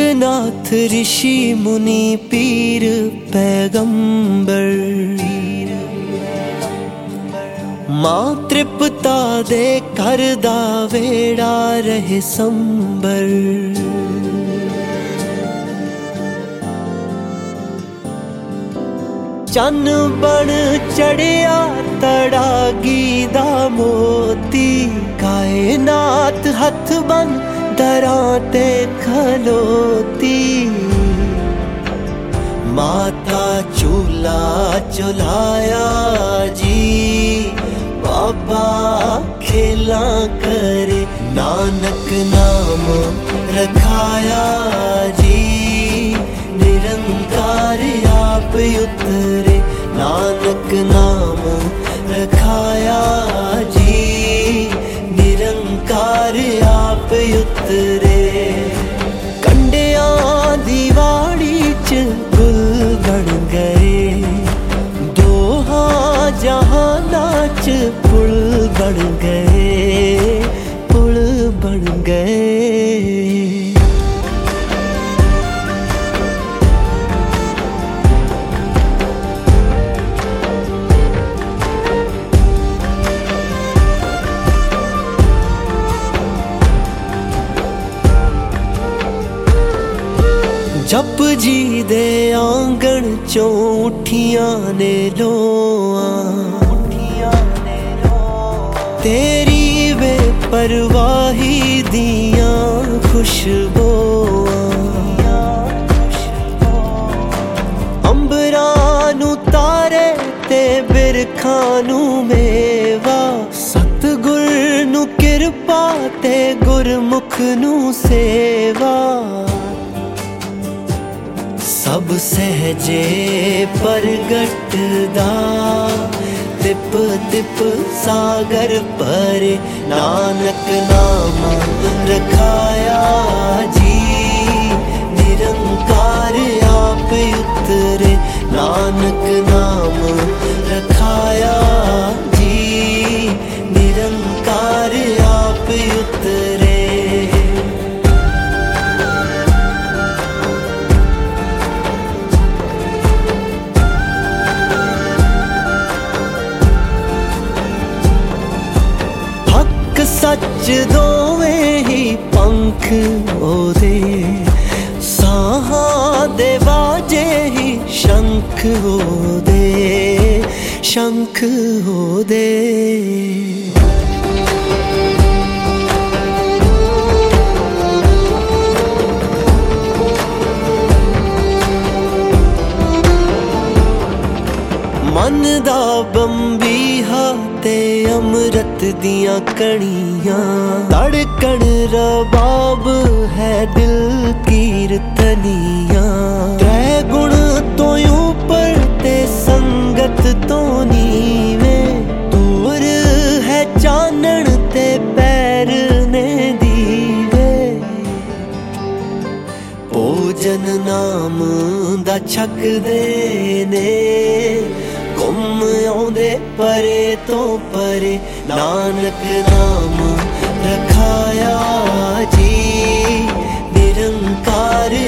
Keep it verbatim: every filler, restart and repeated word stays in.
नाथ ऋषि मुनि पीर पैगंबर, मां तृप्ता दे कर दा वेड़ा रहे संबर। चन बन चढ़िया तड़ागी दा मोती, कायनात हथ बन दरां ते खलोती। माता चूल्हा चुलाया जी, बाबा खेला करे, नानक नाम रखाया जी। निरंकार आप उतरे, नानक नाम रखाया जी। निरंकार आप उतरे, कंडिया दी वाड़ी च गुल बन गए, दोहा जहाना च पुल बन गए, पुल बन गए। जप जी दे आंगन चों उठियां ने लोआं, तेरी वे परवाही दियां खुशबोआं। अंबरां नू तारे ते बिरखां नू मेवा, सतगुर नू किरपा ते गुरमुख नू सेवा। सब सहजे प्रगटदा, तिप तिप सागर परे, नानक नाम रखाया जी। निरंकार आप उतरे, नानक नाम रखाया जी। निरंकार आप उतरे। सच दोवें ही पंख ओदे, साहां दे बाजे ही शंख ओदे, शंख ओदे। मन दा बंबीहा ते अमृत दियां कणियां, धड़कन रबाब है दिल कीर्तनियां। त्रै गुण तो ऊपर ते संगत तो नीवे, दूर है चानन ते पैर ने दीवे। भोजन नाम दा छक दे ने, गुम आउंदे परे तो परे, नानक नाम रखाया जी। निरंकार